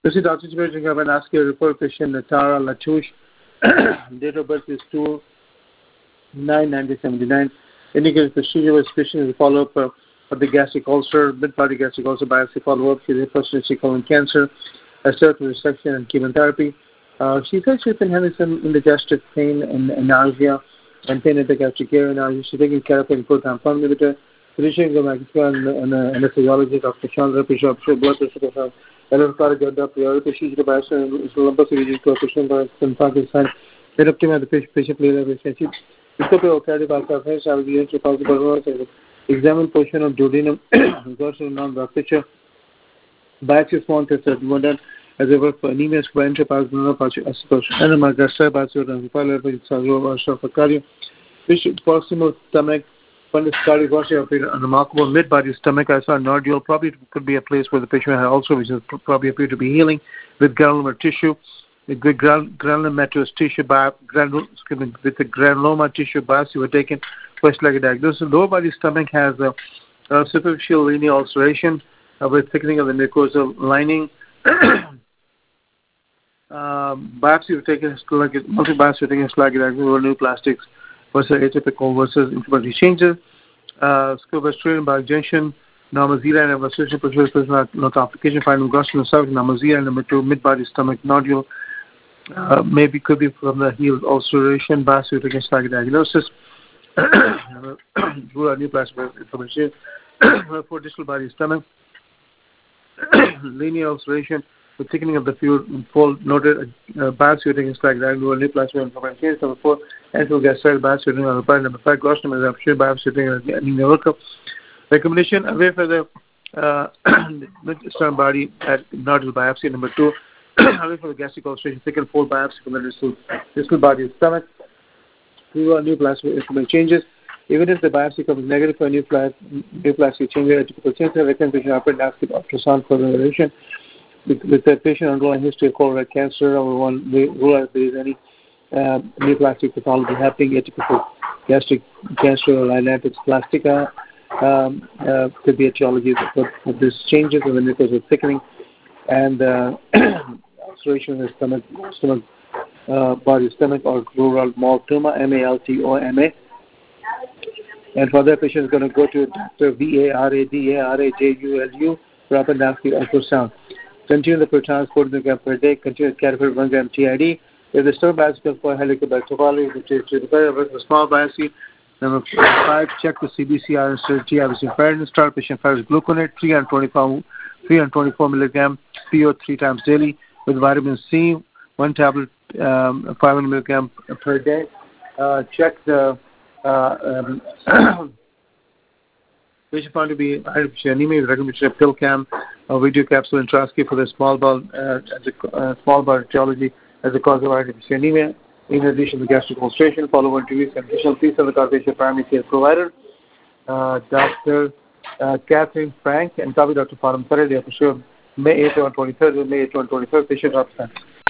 This is Dr. Chibet. I've been asking a report patient Tara Latouche. Date of birth is 2/9/1979. Indicated procedure was patient as a follow-up of the gastric ulcer, mid-body gastric ulcer biopsy follow-up. She had first colon cancer, surgical resection, and chemotherapy. She said she's been having some indigestive pain and nausea and pain at the gastric area. Now she's taking carafate proton pump inhibitor. Physician go back to anesthesiologist Dr. Chandra Bishop, blood pressure. Electronic priority procedure to biopsy is lumpus region coefficient in Pakistan. Then up to the patient relationship. इसको पे cardiovascular affairs are the entry possible examine position of duodenum dorsal non-blood picture. Biopsy form test modern as a work for anemia square enterprise and my gastric biopsy and cardio. Proximal stomach. When the cardiac a remarkable mid-body stomach, I saw a nodule. Probably could be a place where the patient had also, which is probably appeared to be healing with granular tissue, with granulomatous tissue, with the granuloma tissue biopsy were taken. First like a diagnosis. Lower body stomach has a superficial linear ulceration with thickening of the mucosal lining. Biopsy were taken, multi-biopsy were taken, like new plastics versus atypical versus inflammatory changes. Scuba by junction, normal zero and evacuation procedure, no complication, final gusting of cervix, normal zero, number 2, mid-body stomach nodule. Maybe could be from the healed ulceration, biopsy against target diagnosis. Rule out new plastic information for distal body stomach. Linear ulceration with thickening of the fold noted biopsy against target diagnosis, new plastic information. Number 4. Enteral gastritis biopsy number 5. Gross number is biopsy anemia workup. Recommendation away for the mid-stomach body at nodule biopsy. Number 2. Away for the gastric ulceration, thickened fold biopsy from the distal body of stomach. Through new plastic information changes. Even if the biopsy comes negative for a new plastic change, a typical change, the recommendation ultrasound for evaluation. With the patient underlying history of colorectal cancer, number 1, we rule out if there is any neoplastic pathology happening, atypical gastric cancer or linitis plastica, could be etiology of these changes in the mucosal thickening and ulceration in the stomach, body stomach or rural maltoma, MALTOMA. And for that patient is going to go to Dr. VARADARAJULU for appendoscopy ultrasound. Continue the transport in the gram per day, continue the careful 1 gram TID. If the stomach biopsy comes for helicobacter, which is the small biopsy. Number 5, check the CBCR and surgery. Obviously, fairness, start patient fires gluconate, 324 milligram, PO 3 times daily with vitamin C, 1 tablet, 500 milligram per day. Check the patient found to be anemia with recommendation of PillCam, video capsule enteroscopy for the small bowel etiology as a cause of artificial anemia. In addition to gastric ulceration, follow 1 2 weeks and additional please send the consultation primary care provider, Dr. Catherine Frank, and copy Dr. Farham Sarah, May 8th and 23rd, May 8th and 23rd, patient absence.